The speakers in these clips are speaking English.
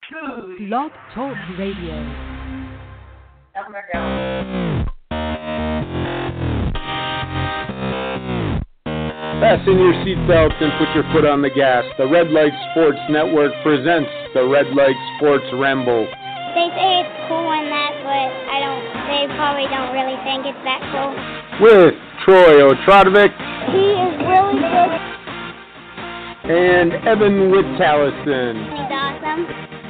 Blog Talk Radio. Fasten your seatbelts and put your foot on the gas. The Red Light Sports Network presents the Red Light Sports Ramble. They say it's cool and that, but they probably don't really think it's that cool. With Troy Otradovic. He is really good. And Evan Wittallison. He's awesome.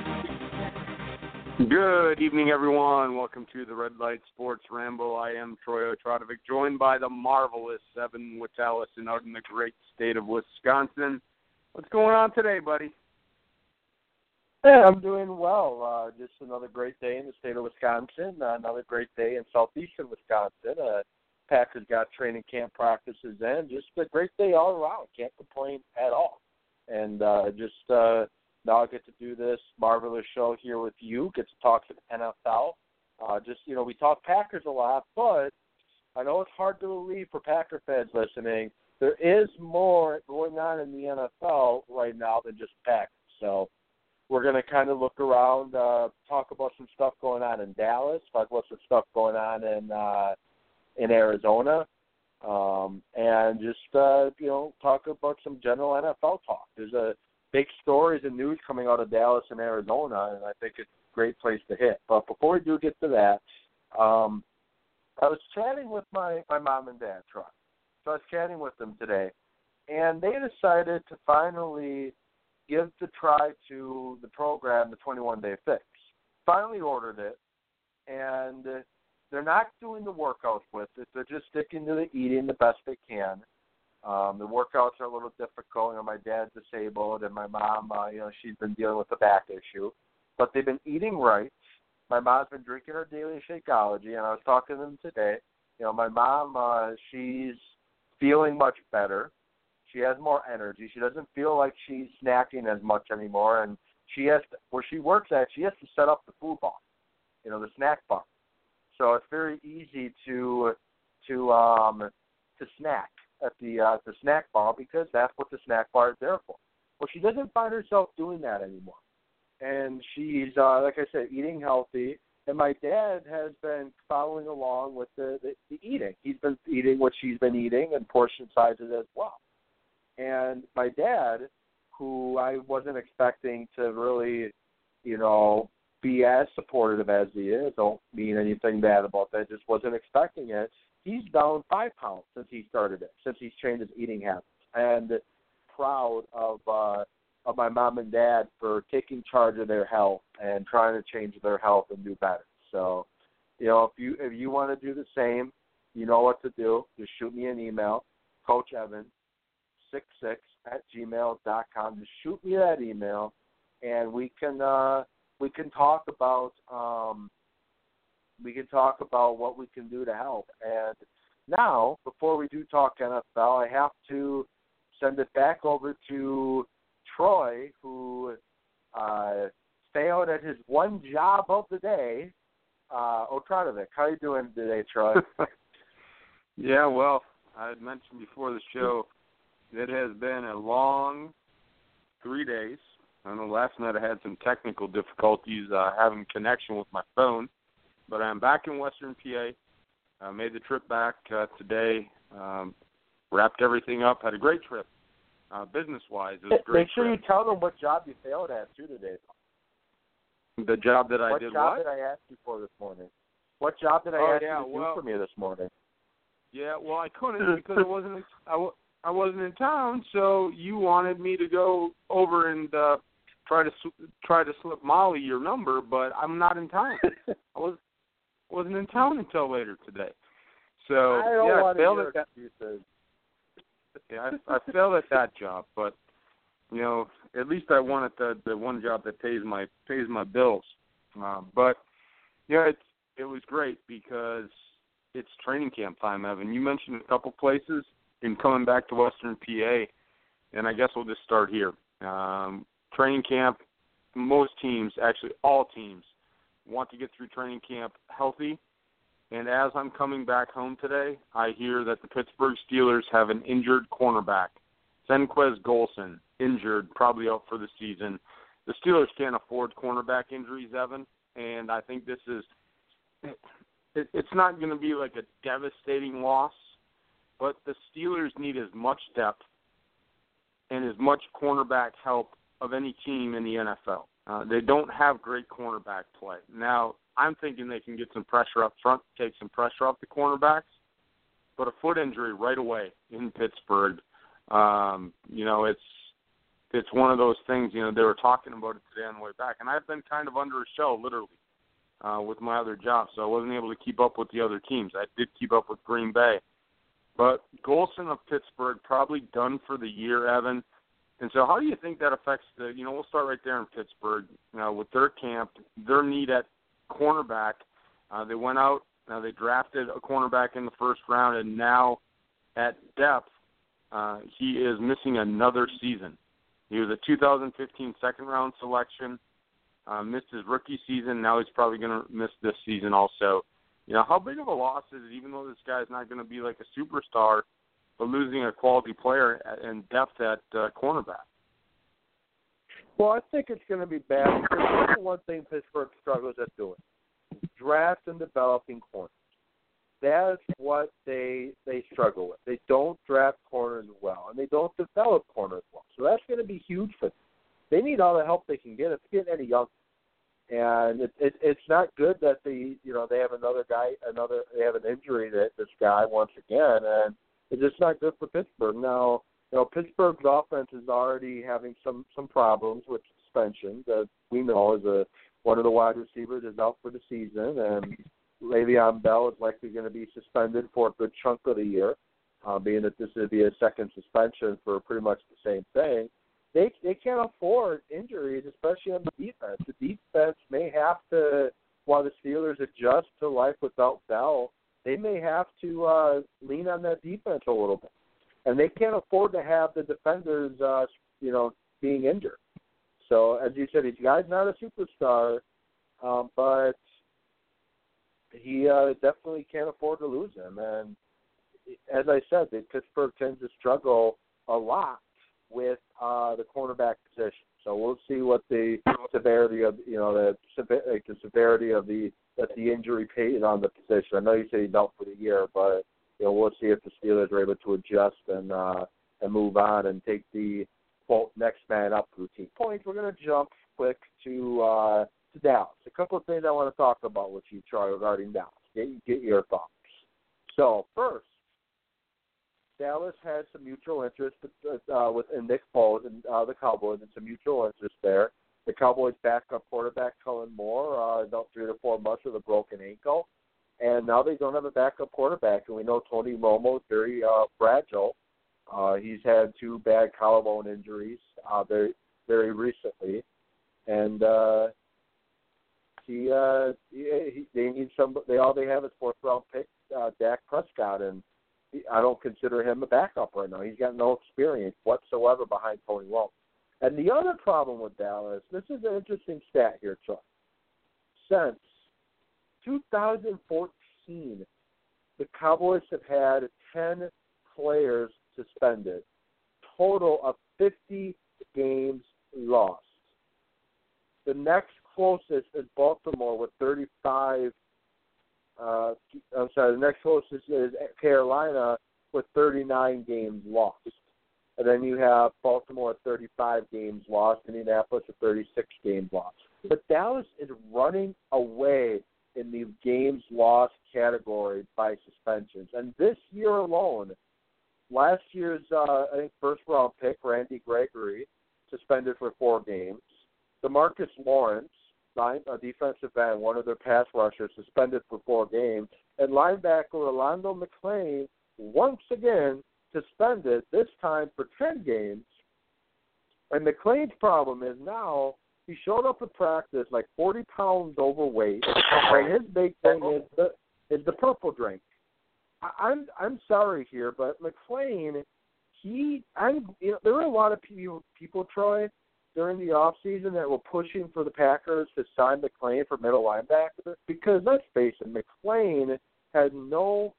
Good evening, everyone. Welcome to the Red Light Sports Ramble. I am Troy Otradovic, joined by the marvelous Evan Wittallison out in the great state of Wisconsin. What's going on today, buddy? Yeah, I'm doing well. Just another great day in the state of Wisconsin. Another great day in southeastern Wisconsin. Packers got training camp practices in. Just a great day all around. Can't complain at all. And now I get to do this marvelous show here with you, get to talk to the NFL. We talk Packers a lot, but I know it's hard to believe for Packer fans listening. There is more going on in the NFL right now than just Packers. So we're going to kind of look around, talk about some stuff going on in Dallas, talk about some stuff going on in Arizona, and just, talk about some general NFL talk. There's a big stories and news coming out of Dallas and Arizona, and I think it's a great place to hit. But before we do get to that, I was chatting with my mom and dad, Troy. So I was chatting with them today, and they decided to finally give the try to the program, the 21-Day Fix. Finally ordered it, and they're not doing the workouts with it. They're just sticking to the eating the best they can. The workouts are a little difficult. My dad's disabled, and my mom, she's been dealing with a back issue. But they've been eating right. My mom's been drinking her daily Shakeology, and I was talking to them today. My mom, she's feeling much better. She has more energy. She doesn't feel like she's snacking as much anymore, and she has to, where she works at, she has to set up the food bar, the snack bar. So it's very easy to snack at the snack bar because that's what the snack bar is there for. Well, she doesn't find herself doing that anymore. And she's, like I said, eating healthy. And my dad has been following along with the eating. He's been eating what she's been eating and portion sizes as well. And my dad, who I wasn't expecting to really, be as supportive as he is, don't mean anything bad about that, just wasn't expecting it. He's down 5 pounds since he started it, since he's changed his eating habits. And proud of my mom and dad for taking charge of their health and trying to change their health and do better. So, if you want to do the same, you know what to do. Just shoot me an email, coachevan66@gmail.com. Just shoot me that email, and we can talk about what we can do to help. And now, before we do talk NFL, I have to send it back over to Troy, who failed at his one job of the day. Otradovic, how are you doing today, Troy? Yeah, well, I had mentioned before the show, it has been a long 3 days. I know last night I had some technical difficulties having connection with my phone, but I'm back in Western PA. I made the trip back today, wrapped everything up, had a great trip. Business-wise, it was a great Make sure trip. you tell them what job you failed at, too, today. The job that I did what? What job did I ask you for this morning? What job did I ask you to do for me this morning? Yeah, well, I couldn't because I wasn't in town, so you wanted me to go over and try to slip Molly your number, but I'm not in town. I wasn't in town until later today. So I failed at that. Yeah, I failed at that job, but at least I wanted the one job that pays my bills. But it was great because it's training camp time, Evan. You mentioned a couple places in coming back to Western PA, and I guess we'll just start here. Training camp, most teams, actually all teams, want to get through training camp healthy. And as I'm coming back home today, I hear that the Pittsburgh Steelers have an injured cornerback. Senquez Golson, injured, probably out for the season. the Steelers can't afford cornerback injuries, Evan, and I think this is it's not going to be like a devastating loss, but the Steelers need as much depth and as much cornerback help of any team in the NFL. They don't have great cornerback play. Now, I'm thinking they can get some pressure up front, take some pressure off the cornerbacks, but a foot injury right away in Pittsburgh, it's one of those things, they were talking about it today on the way back. And I've been kind of under a shell, literally, with my other job, so I wasn't able to keep up with the other teams. I did keep up with Green Bay. But Golson of Pittsburgh probably done for the year, Evan. And so how do you think that affects we'll start right there in Pittsburgh, with their camp, their need at cornerback. They went out, they drafted a cornerback in the first round, and now at depth, he is missing another season. He was a 2015 second-round selection, missed his rookie season. Now he's probably going to miss this season also. How big of a loss is it, even though this guy's not going to be like a superstar, but losing a quality player and depth at cornerback? Well, I think it's going to be bad because that's the one thing Pittsburgh struggles at doing: draft and developing corners. That's what they struggle with. They don't draft corners well, and they don't develop corners well. So that's going to be huge for them. They need all the help they can get. It's getting any younger, and it's not good that they have another guy, they have an injury that this guy once again, and it's just not good for Pittsburgh. Now, Pittsburgh's offense is already having some problems with suspension that we know is one of the wide receivers is out for the season, and Le'Veon Bell is likely going to be suspended for a good chunk of the year, being that this would be a second suspension for pretty much the same thing. They can't afford injuries, especially on the defense. The defense may have to, while the Steelers adjust to life without Bell, they may have to lean on that defense a little bit. And they can't afford to have the defenders, being injured. So, as you said, this guy's not a superstar, but he definitely can't afford to lose him. And as I said, Pittsburgh tends to struggle a lot with the cornerback position. So we'll see what the severity of the severity of the injury pays on the position. I know you say he's out for the year, but we'll see if the Steelers are able to adjust and move on and take the quote next man up routine. Points. We're going to jump quick to Dallas. A couple of things I want to talk about with you, Troy, regarding Dallas. Get your thoughts. So first, Dallas has some mutual interest with Nick Foles and the Cowboys, and some mutual interest there. The Cowboys' backup quarterback, Kellen Moore, is out 3 to 4 months with a broken ankle, and now they don't have a backup quarterback. And we know Tony Romo is very fragile. He's had 2 bad collarbone injuries very, very recently, and they need some. All they have is 4th-round pick Dak Prescott, and I don't consider him a backup right now. He's got no experience whatsoever behind Tony Romo. And the other problem with Dallas, this is an interesting stat here, Chuck. Since 2014, the Cowboys have had 10 players suspended, total of 50 games lost. The next closest is Baltimore with 35. The next closest is Carolina with 39 games lost. And then you have Baltimore at 35 games lost, Indianapolis at 36 games lost. But Dallas is running away in the games lost category by suspensions. And this year alone, last year's, first-round pick, Randy Gregory, suspended for 4 games. DeMarcus Lawrence, a defensive end, one of their pass rushers, suspended for 4 games. And linebacker Rolando McClain, once again, suspended, this time for 10 games. And McClain's problem is now he showed up at practice like 40 pounds overweight, and his big thing is the purple drink. I'm sorry here, but McClain, there were a lot of people, Troy, during the offseason that were pushing for the Packers to sign McClain for middle linebacker, because let's face it, McClain had no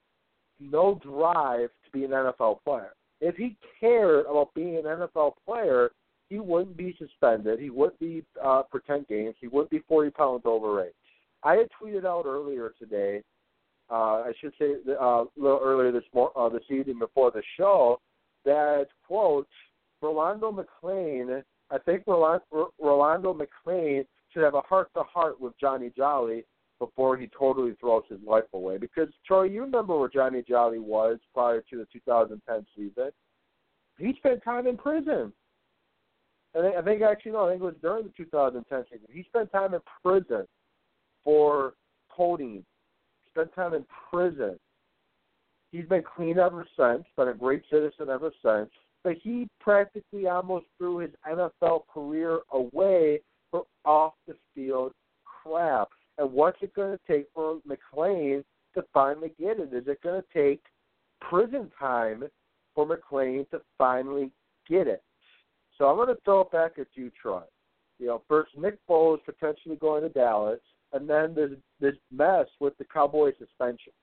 drive to be an NFL player. If he cared about being an NFL player, he wouldn't be suspended. He wouldn't be for 10 games. He wouldn't be 40 pounds overweight. I had tweeted out earlier today, I should say a little earlier this evening before the show, that, quote, Rolando McClain, I think Rolando McClain should have a heart-to-heart with Johnny Jolly before he totally throws his life away. Because, Troy, you remember where Johnny Jolly was prior to the 2010 season. He spent time in prison. I think it was during the 2010 season. He spent time in prison for coding. Spent time in prison. He's been clean ever since, been a great citizen ever since, but he practically almost threw his NFL career away for off-the-field crap. And what's it going to take for McClain to finally get it? Is it going to take prison time for McClain to finally get it? So I'm going to throw it back at you, Troy. First Nick Foles potentially going to Dallas, and then this mess with the Cowboys suspension.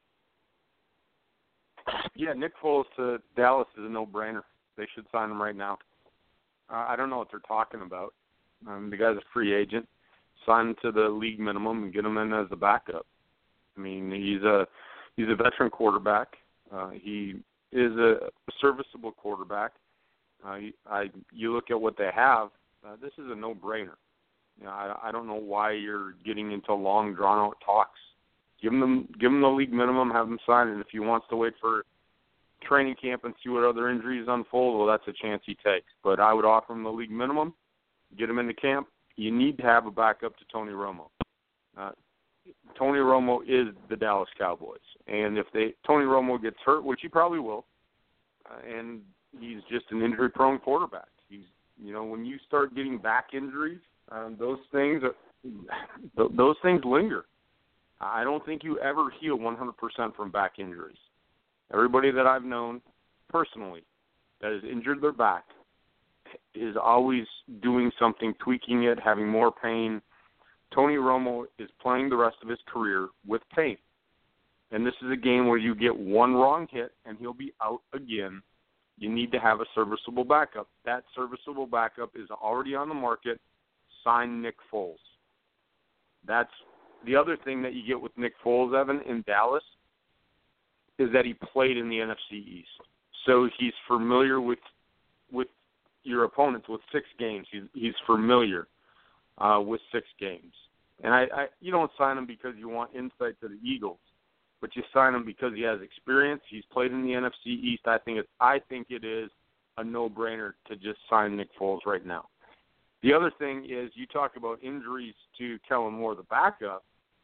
Yeah, Nick Foles to Dallas is a no-brainer. They should sign him right now. I don't know what they're talking about. The guy's a free agent. Sign him to the league minimum and get him in as a backup. I mean, he's a veteran quarterback. He is a serviceable quarterback. You look at what they have. This is a no-brainer. I don't know why you're getting into long, drawn-out talks. Give him the league minimum, have him sign it. And if he wants to wait for training camp and see what other injuries unfold, well, that's a chance he takes. But I would offer him the league minimum, get him into camp. You need to have a backup to Tony Romo. Tony Romo is the Dallas Cowboys. And if Tony Romo gets hurt, which he probably will, and he's just an injury-prone quarterback. When you start getting back injuries, those things linger. I don't think you ever heal 100% from back injuries. Everybody that I've known personally that has injured their back is always doing something, tweaking it, having more pain. Tony Romo is playing the rest of his career with pain. And this is a game where you get one wrong hit and he'll be out again. You need to have a serviceable backup. That serviceable backup is already on the market. Sign Nick Foles. That's the other thing that you get with Nick Foles, Evan, in Dallas, is that he played in the NFC East. So he's familiar with your opponents with 6 games. He's familiar with 6 games. And you don't sign him because you want insight to the Eagles, but you sign him because he has experience. He's played in the NFC East. I think it is a no-brainer to just sign Nick Foles right now. The other thing is you talk about injuries to Kellen Moore, the backup.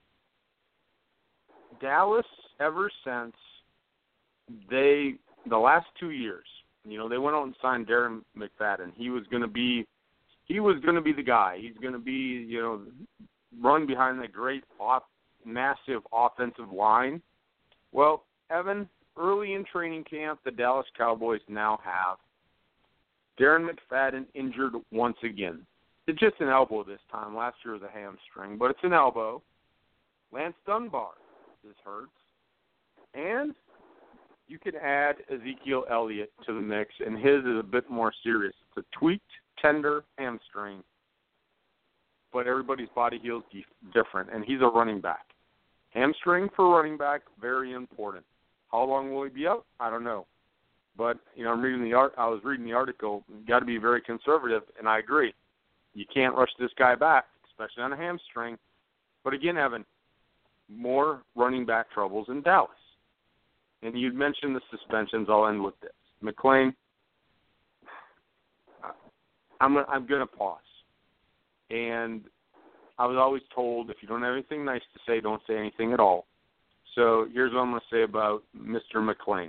Dallas, ever since the last 2 years, they went out and signed Darren McFadden. He was going to be the guy. He's going to be, run behind that great, massive offensive line. Well, Evan, early in training camp, the Dallas Cowboys now have Darren McFadden injured once again. It's just an elbow this time. Last year was a hamstring, but it's an elbow. Lance Dunbar is hurt. And you can add Ezekiel Elliott to the mix, and his is a bit more serious. It's a tweaked, tender hamstring. But everybody's body heals different, and he's a running back. Hamstring for running back, very important. How long will he be out? I don't know. But I was reading the article. You got to be very conservative, and I agree. You can't rush this guy back, especially on a hamstring. But again, Evan, more running back troubles in Dallas. And you'd mentioned the suspensions. I'll end with this. McClain, I'm going to pause. And I was always told if you don't have anything nice to say, don't say anything at all. So here's what I'm going to say about Mr. McClain.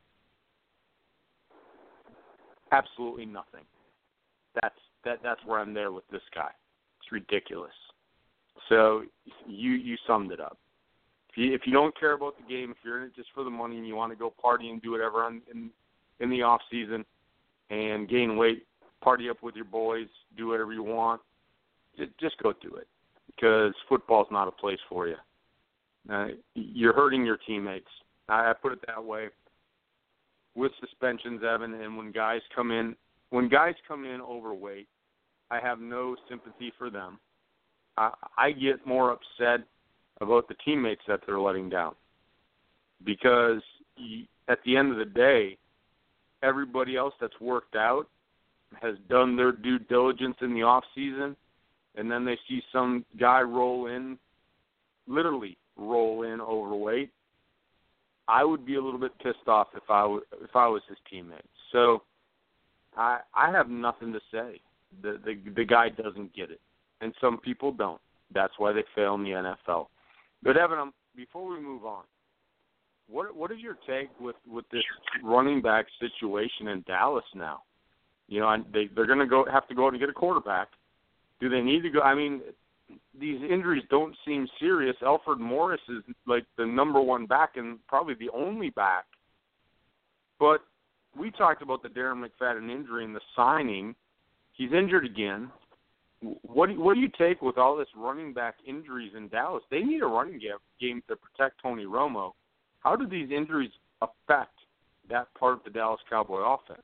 Absolutely nothing. That's where I'm there with this guy. It's ridiculous. So you summed it up. If you don't care about the game, if you're in it just for the money and you want to go party and do whatever in the off season and gain weight, party up with your boys, do whatever you want, just go do it, because football's not a place for you. You're hurting your teammates. I put it that way. With suspensions, Evan, and when guys come in overweight, I have no sympathy for them. I get more upset about the teammates that they're letting down, because at the end of the day, everybody else that's worked out has done their due diligence in the off season, and then they see some guy literally roll in overweight. I would be a little bit pissed off if I was his teammate. So I have nothing to say. The guy doesn't get it, and some people don't. That's why they fail in the NFL. But Evan, before we move on, what is your take with this running back situation in Dallas now? You know, they're going to have to go out and get a quarterback. Do they need to go? I mean, these injuries don't seem serious. Alfred Morris is like the number one back and probably the only back. But we talked about the Darren McFadden injury and the signing. He's injured again. What do you take with all this running back injuries in Dallas? They need a running game to protect Tony Romo. How do these injuries affect that part of the Dallas Cowboy offense?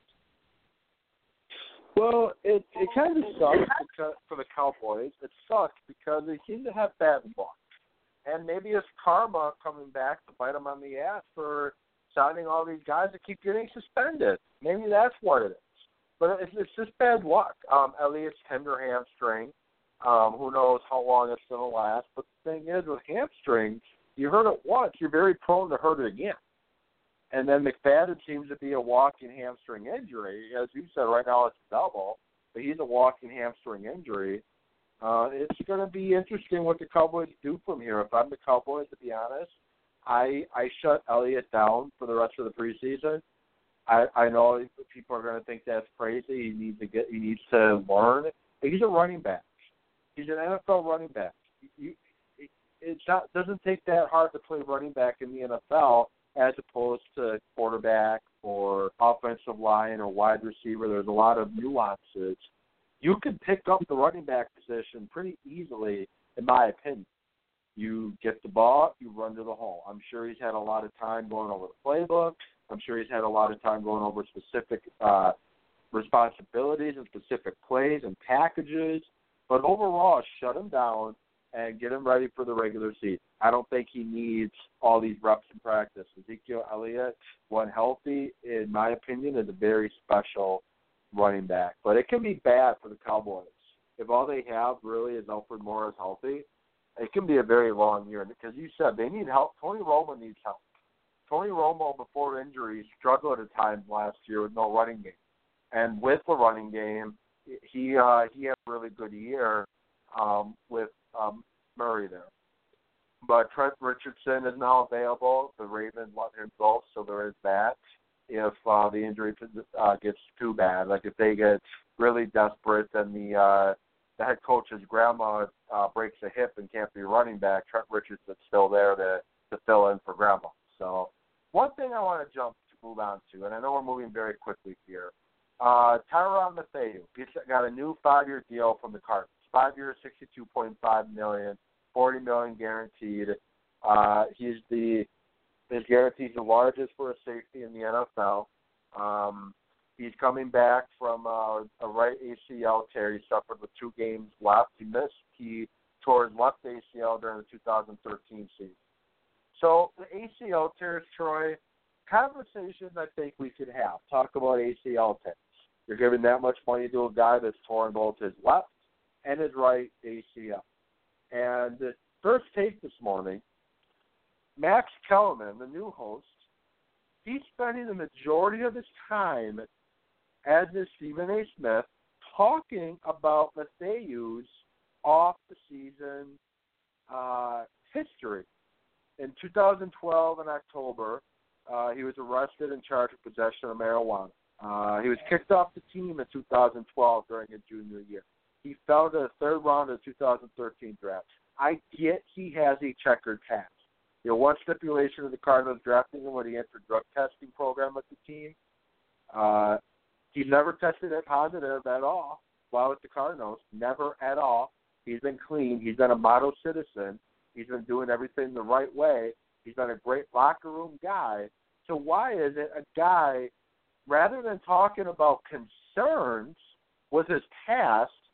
Well, it kind of sucks for the Cowboys. It sucks because they seem to have bad luck. And maybe it's karma coming back to bite them on the ass for signing all these guys that keep getting suspended. Maybe that's what it is. But it's just bad luck. Elliott's tender hamstring. Who knows how long it's going to last. But the thing is, with hamstrings, you hurt it once, you're very prone to hurt it again. And then McFadden seems to be a walking hamstring injury. As you said, right now it's double, but he's a walking hamstring injury. It's going to be interesting what the Cowboys do from here. If I'm the Cowboys, to be honest, I shut Elliott down for the rest of the preseason. I know people are going to think that's crazy. He needs to learn. He's a running back. He's an NFL running back. It doesn't take that hard to play running back in the NFL as opposed to quarterback or offensive line or wide receiver. There's a lot of nuances. You can pick up the running back position pretty easily, in my opinion. You get the ball, you run to the hole. I'm sure he's had a lot of time going over the playbook. I'm sure he's had a lot of time going over specific responsibilities and specific plays and packages. But overall, shut him down and get him ready for the regular season. I don't think he needs all these reps in practice. Ezekiel Elliott, when healthy, in my opinion, is a very special running back. But it can be bad for the Cowboys. If all they have really is Alfred Morris healthy, it can be a very long year. Because you said they need help. Tony Romo needs help. Tony Romo, before injury, struggled at times last year with no running game. And with the running game, he had a really good year with Murray there. But Trent Richardson is now available. The Ravens let him go, so there is that. If the injury gets too bad, like if they get really desperate and the head coach's grandma breaks a hip and can't be running back, Trent Richardson's still there to fill in for grandma. So one thing I want to move on to, and I know we're moving very quickly here, Tyrann Mathieu. He's got a new 5-year deal from the Cardinals. 5 years, $62.5 million, $40 million guaranteed. His guarantee's the largest for a safety in the NFL. He's coming back from a right ACL tear. He suffered with 2 games left. He tore his left ACL during the 2013 season. So the ACL tears, Troy, conversations I think we could have. Talk about ACL tears. You're giving that much money to a guy that's torn both his left and his right ACL. And the first take this morning, Max Kellerman, the new host, he's spending the majority of his time, as is Stephen A. Smith, talking about Mathieu's off-the-season history. In 2012, in October, he was arrested and charged with possession of marijuana. He was kicked off the team in 2012 during his junior year. He fell to the 3rd round of the 2013 draft. I get he has a checkered past. One stipulation of the Cardinals drafting him when he entered drug testing program with the team. He's never tested it positive at all while with the Cardinals. Never at all. He's been clean. He's been a model citizen. He's been doing everything the right way. He's been a great locker room guy. So why is it a guy, rather than talking about concerns with his past,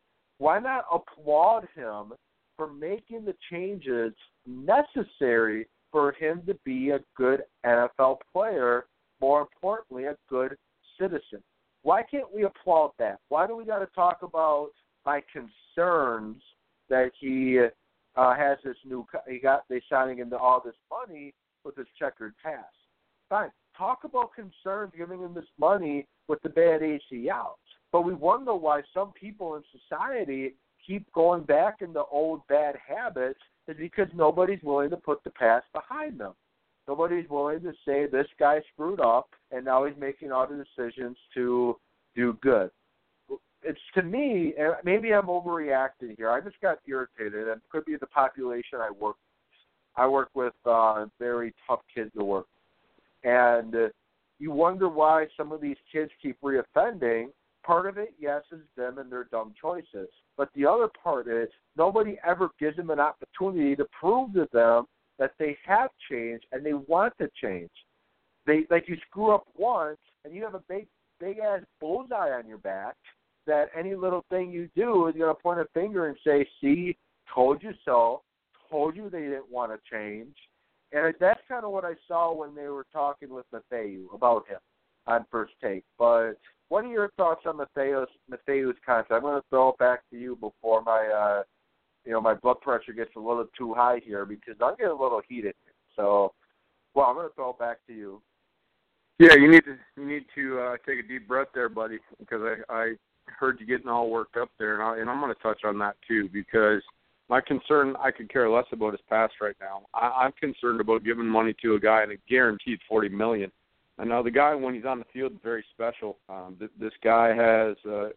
why not applaud him for making the changes necessary for him to be a good NFL player, more importantly, a good citizen? Why can't we applaud that? Why do we got to talk about my concerns that he has this they signing into all this money with his checkered past? Fine. Talk about concerns giving him this money with the bad ACLs. But we wonder why some people in society keep going back into old bad habits is because nobody's willing to put the past behind them. Nobody's willing to say this guy screwed up and now he's making all the decisions to do good. It's, to me, maybe I'm overreacting here. I just got irritated, and it could be the population I work with. I work with very tough kids to work with. And you wonder why some of these kids keep reoffending. Part of it, yes, is them and their dumb choices. But the other part is nobody ever gives them an opportunity to prove to them that they have changed and they want to change. Like you screw up once and you have a big-ass bullseye on your back that any little thing you do is going to point a finger and say, see, told you so, told you they didn't want to change. And that's kind of what I saw when they were talking with Matheus about him on First Take. But what are your thoughts on Matheus' contract? I'm going to throw it back to you before my my blood pressure gets a little too high here because I'm getting a little heated. So, well, I'm going to throw it back to you. Yeah, you need to take a deep breath there, buddy, because I heard you getting all worked up there, and I'm going to touch on that too because my concern, I could care less about his past right now. I'm concerned about giving money to a guy and a guaranteed $40 million. I know the guy, when he's on the field, is very special. This guy has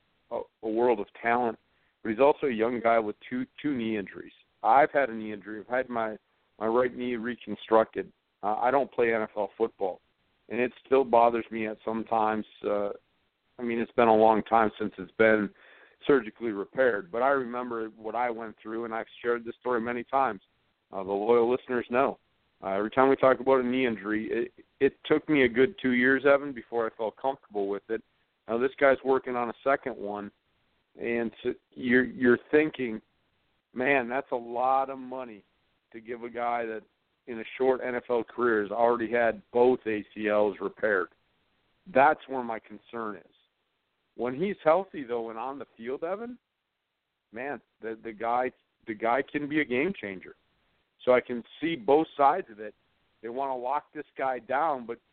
a world of talent, but he's also a young guy with two knee injuries. I've had a knee injury. I've had my right knee reconstructed. I don't play NFL football, and it still bothers me at sometimes. It's been a long time since it's been surgically repaired, but I remember what I went through, and I've shared this story many times. The loyal listeners know. Every time we talk about a knee injury, it took me a good 2 years, Evan, before I felt comfortable with it. Now this guy's working on a second one, and so you're thinking, man, that's a lot of money to give a guy that in a short NFL career has already had both ACLs repaired. That's where my concern is. When he's healthy, though, and on the field, Evan, man, the guy can be a game changer. So I can see both sides of it. They want to lock this guy down, but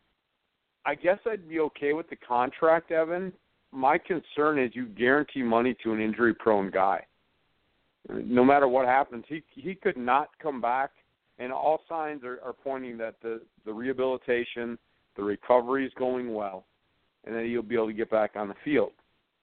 I guess I'd be okay with the contract, Evan. My concern is you guarantee money to an injury-prone guy. No matter what happens, he could not come back, and all signs are pointing that the rehabilitation, the recovery is going well, and then he'll be able to get back on the field.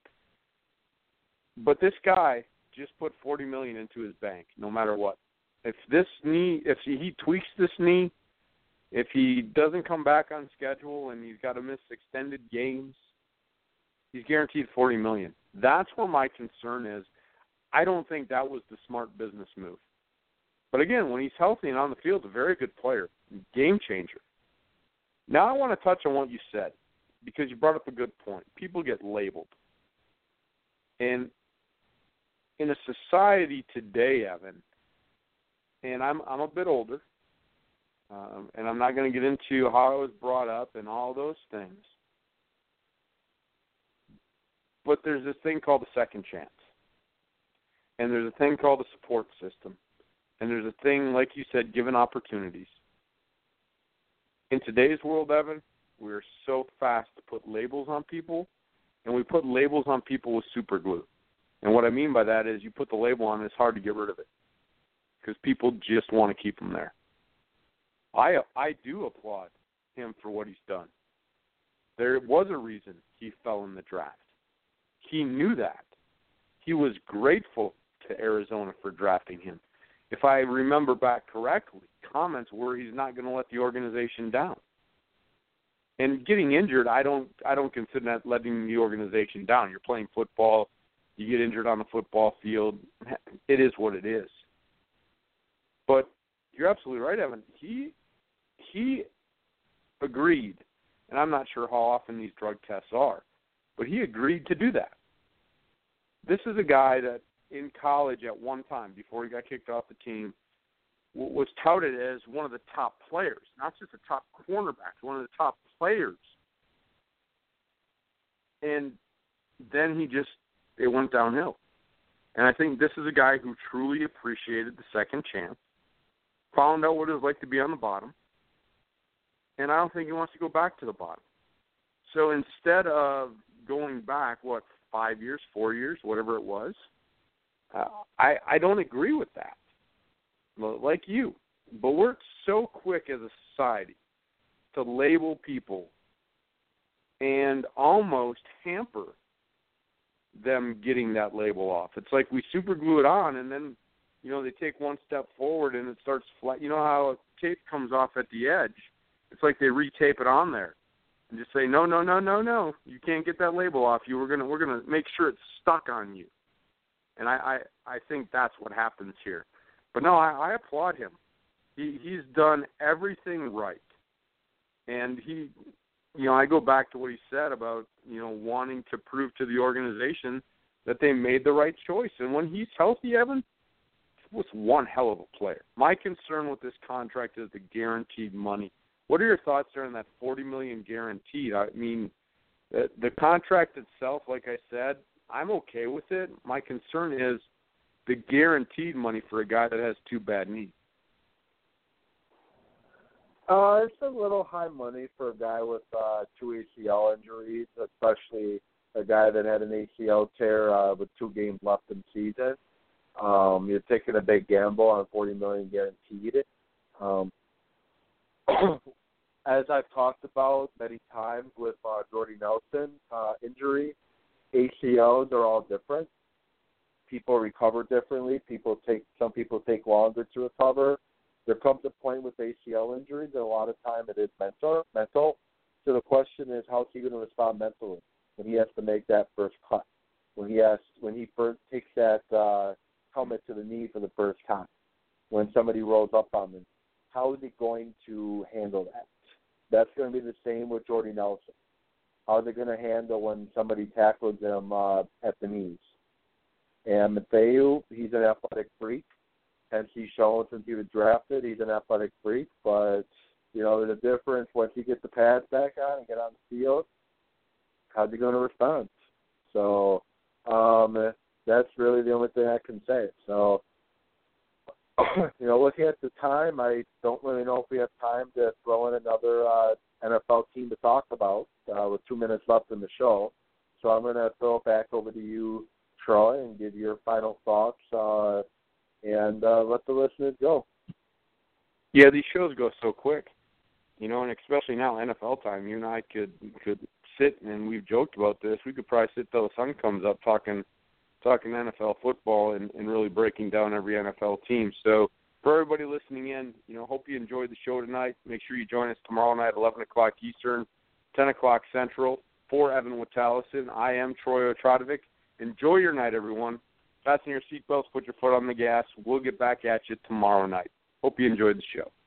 But this guy just put $40 million into his bank, no matter what. If he tweaks this knee, if he doesn't come back on schedule and he's got to miss extended games, he's guaranteed $40 million. That's where my concern is. I don't think that was the smart business move. But again, when he's healthy and on the field, a very good player, game changer. Now I want to touch on what you said, because you brought up a good point. People get labeled. And in a society today, Evan, and I'm a bit older, and I'm not going to get into how I was brought up and all those things, but there's this thing called a second chance, and there's a thing called a support system, and there's a thing, like you said, given opportunities. In today's world, Evan, we're so fast to put labels on people, and we put labels on people with super glue. And what I mean by that is you put the label on, and it's hard to get rid of it because people just want to keep them there. I do applaud him for what he's done. There was a reason he fell in the draft. He knew that. He was grateful to Arizona for drafting him. If I remember back correctly, comments were he's not going to let the organization down. And getting injured, I don't consider that letting the organization down. You're playing football. You get injured on the football field. It is what it is. But you're absolutely right, Evan. He agreed, and I'm not sure how often these drug tests are, but he agreed to do that. this is a guy that in college at one time, before he got kicked off the team, was touted as one of the top players, not just a top cornerback, one of the top players. And then it went downhill. And I think this is a guy who truly appreciated the second chance, found out what it was like to be on the bottom, and I don't think he wants to go back to the bottom. So instead of going back, 5 years, 4 years, whatever it was, I don't agree with that, like you. But we're so quick as a society to label people and almost hamper them getting that label off. It's like we super glue it on, and then, they take one step forward and it starts flat. You know how tape comes off at the edge? It's like they retape it on there and just say, no, you can't get that label off you. We're gonna make sure it's stuck on you. And I think that's what happens here. But no, I applaud him. He's done everything right. And I go back to what he said about, wanting to prove to the organization that they made the right choice. And when he's healthy, Evan, he was one hell of a player. My concern with this contract is the guaranteed money. What are your thoughts there on that $40 million guaranteed? I mean, the contract itself, like I said, I'm okay with it. My concern is the guaranteed money for a guy that has two bad knees. It's a little high money for a guy with 2 ACL injuries, especially a guy that had an ACL tear with 2 games left in the season. You're taking a big gamble on $40 million guaranteed. As I've talked about many times with Jordy Nelson injury, ACLs are all different. People recover differently. Some people take longer to recover. There comes a point with ACL injuries that a lot of time it is mental. So the question is, how is he going to respond mentally when he has to make that first cut? When he first takes that helmet to the knee for the first time? When somebody rolls up on him? How is he going to handle that? That's going to be the same with Jordy Nelson. How are they going to handle when somebody tackles him at the knees? And Mathieu, he's an athletic freak. Hence, he's shown since he was drafted, he's an athletic freak. But, there's a difference once he gets the pads back on and get on the field. How's he going to respond? So that's really the only thing I can say. So, looking at the time, I don't really know if we have time to throw in another NFL team to talk about with 2 minutes left in the show. So I'm going to throw it back over to you, Troy, and give your final thoughts and let the listeners go. Yeah, these shows go so quick, and especially now NFL time. You and I could sit, and we've joked about this. We could probably sit till the sun comes up talking NFL football and really breaking down every NFL team. So for everybody listening in, hope you enjoyed the show tonight. Make sure you join us tomorrow night, 11 o'clock Eastern, 10 o'clock Central. For Evan Witalison, I am Troy Otradovic. Enjoy your night, everyone. Fasten your seatbelts, put your foot on the gas. We'll get back at you tomorrow night. Hope you enjoyed the show.